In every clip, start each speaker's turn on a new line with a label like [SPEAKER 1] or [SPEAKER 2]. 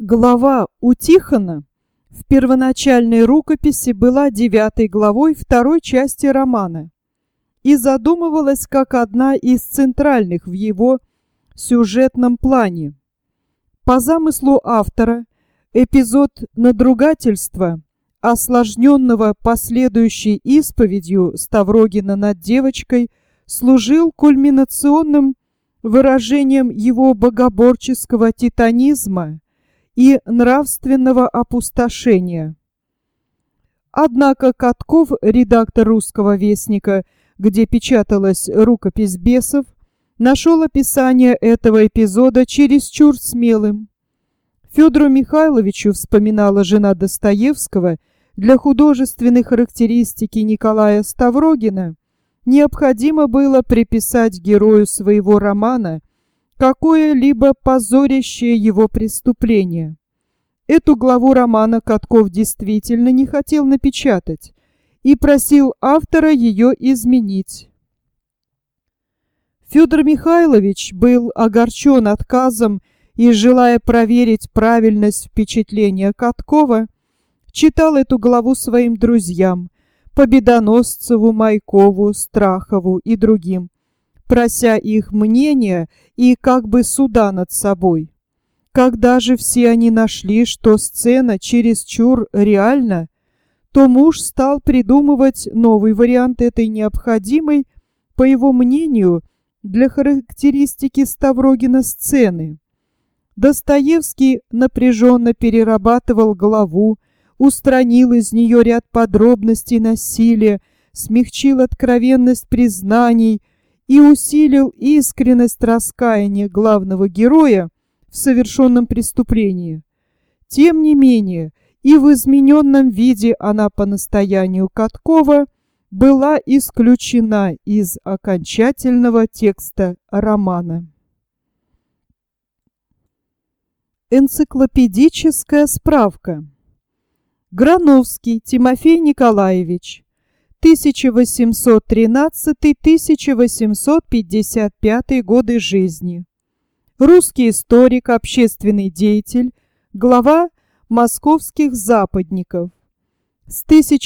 [SPEAKER 1] Глава у Тихона в первоначальной рукописи была 9 главой второй части романа и задумывалась как одна из центральных в его сюжетном плане. По замыслу автора, эпизод надругательства, осложненного последующей исповедью Ставрогина над девочкой, служил кульминационным выражением его богоборческого титанизма и нравственного опустошения. Однако Катков, редактор «Русского вестника», где печаталась рукопись «Бесов», нашел описание этого эпизода чересчур смелым. Федору Михайловичу, вспоминала жена Достоевского, для художественной характеристики Николая Ставрогина необходимо было приписать герою своего романа какое-либо позорящее его преступление. Эту главу романа Катков действительно не хотел напечатать и просил автора ее изменить. Федор Михайлович был огорчен отказом и, желая проверить правильность впечатления Каткова, читал эту главу своим друзьям Победоносцеву, Майкову, Страхову и другим, прося их мнения и как бы суда над собой. Когда же все они нашли, что сцена чересчур реальна, то муж стал придумывать новый вариант этой необходимой, по его мнению, для характеристики Ставрогина сцены. Достоевский напряженно перерабатывал главу, устранил из нее ряд подробностей насилия, смягчил откровенность признаний и усилил искренность раскаяния главного героя в совершенном преступлении. Тем не менее, и в измененном виде она по настоянию Каткова была исключена из окончательного текста романа. Энциклопедическая справка. Грановский Тимофей Николаевич, 1813-1855 годы жизни. Русский историк, общественный деятель, глава московских западников. С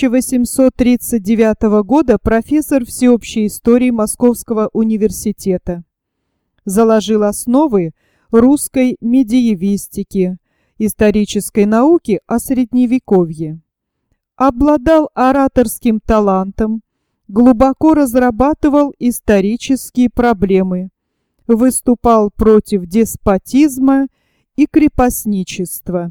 [SPEAKER 1] 1839 года профессор всеобщей истории Московского университета. Заложил основы русской медиевистики, исторической науки о Средневековье. Обладал ораторским талантом, глубоко разрабатывал исторические проблемы, выступал против деспотизма и крепостничества.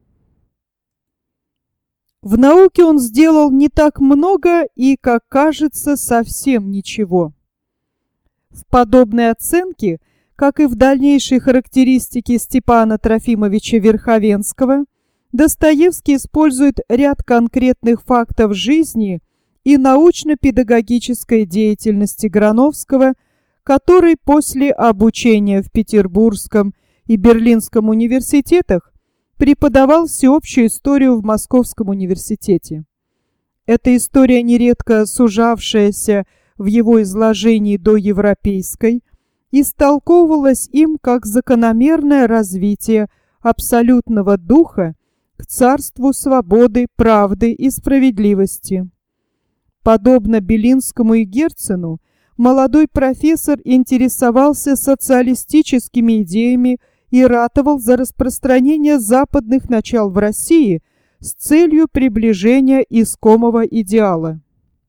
[SPEAKER 1] В науке он сделал не так много и, как кажется, совсем ничего. В подобной оценке, как и в дальнейшей характеристике Степана Трофимовича Верховенского, Достоевский использует ряд конкретных фактов жизни и научно-педагогической деятельности Грановского, который после обучения в Петербургском и Берлинском университетах преподавал всеобщую историю в Московском университете. Эта история, нередко сужавшаяся в его изложении до европейской, истолковывалась им как закономерное развитие абсолютного духа к царству свободы, правды и справедливости. Подобно Белинскому и Герцену, молодой профессор интересовался социалистическими идеями и ратовал за распространение западных начал в России с целью приближения искомого идеала.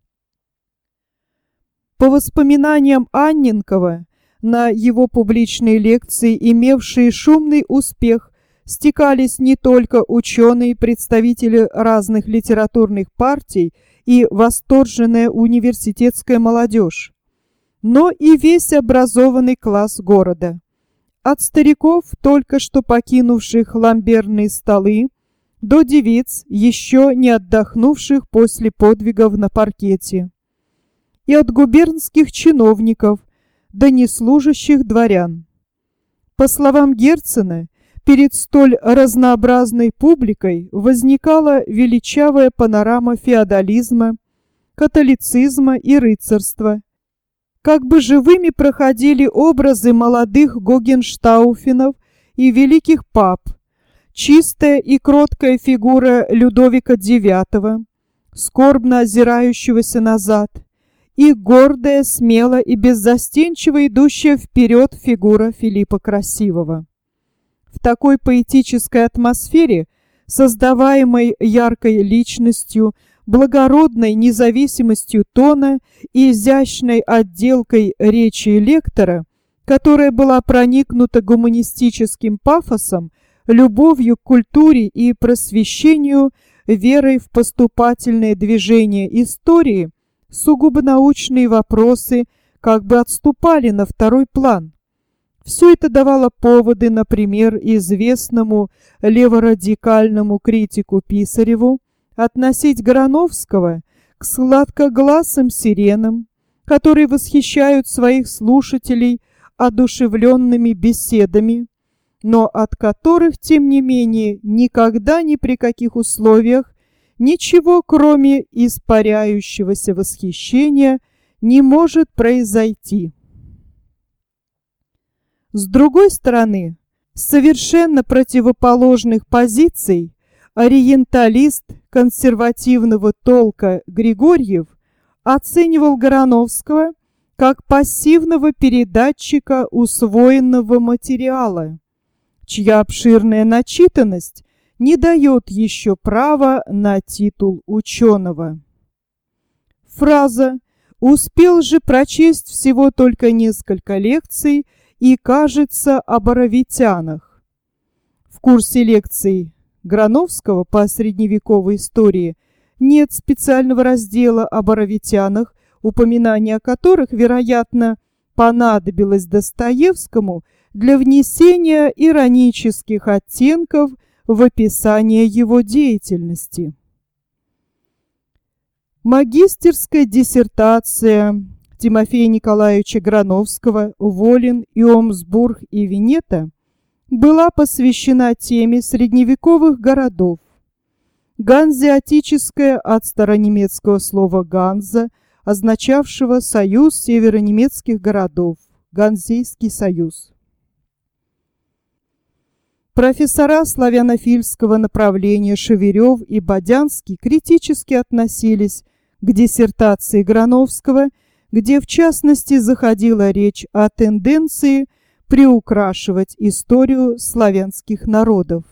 [SPEAKER 1] По воспоминаниям Анненкова, на его публичные лекции, имевшие шумный успех, стекались не только ученые, представители разных литературных партий и восторженная университетская молодежь, но и весь образованный класс города. От стариков, только что покинувших ламберные столы, до девиц, еще не отдохнувших после подвигов на паркете. И от губернских чиновников до неслужащих дворян. По словам Герцена, перед столь разнообразной публикой возникала величавая панорама феодализма, католицизма и рыцарства. Как бы живыми проходили образы молодых Гогенштауфенов и великих пап, чистая и кроткая фигура Людовика IX, скорбно озирающегося назад, и гордая, смело и беззастенчиво идущая вперед фигура Филиппа Красивого. В такой поэтической атмосфере, создаваемой яркой личностью, благородной независимостью тона и изящной отделкой речи лектора, которая была проникнута гуманистическим пафосом, любовью к культуре и просвещению, верой в поступательное движение истории, сугубо научные вопросы как бы отступали на второй план. Все это давало поводы, например, известному леворадикальному критику Писареву относить Грановского к сладкогласым сиренам, которые восхищают своих слушателей одушевленными беседами, но от которых, тем не менее, никогда ни при каких условиях ничего, кроме испаряющегося восхищения, не может произойти. С другой стороны, с совершенно противоположных позиций ориенталист консервативного толка Григорьев оценивал Грановского как пассивного передатчика усвоенного материала, чья обширная начитанность не дает еще права на титул ученого. Фраза «Успел же прочесть всего только несколько лекций и, кажется, о боровитянах». В курсе лекций Грановского по средневековой истории нет специального раздела о боровитянах, упоминание о которых, вероятно, понадобилось Достоевскому для внесения иронических оттенков в описание его деятельности. Магистерская диссертация Тимофея Николаевича Грановского «Волин, Иомсбург и Венета» была посвящена теме средневековых городов. Ганзеатическое от старонемецкого слова «ганза», означавшего «союз северонемецких городов», Ганзейский союз. Профессора славянофильского направления Шеверев и Бодянский критически относились к диссертации Грановского, где в частности заходила речь о тенденции приукрашивать историю славянских народов.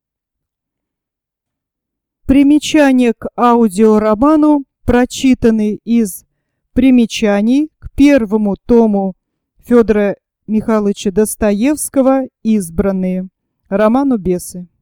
[SPEAKER 1] Примечание к аудиороману прочитаны из примечаний к первому тому Федора Михайловича Достоевского «Избранные», роману «Бесы».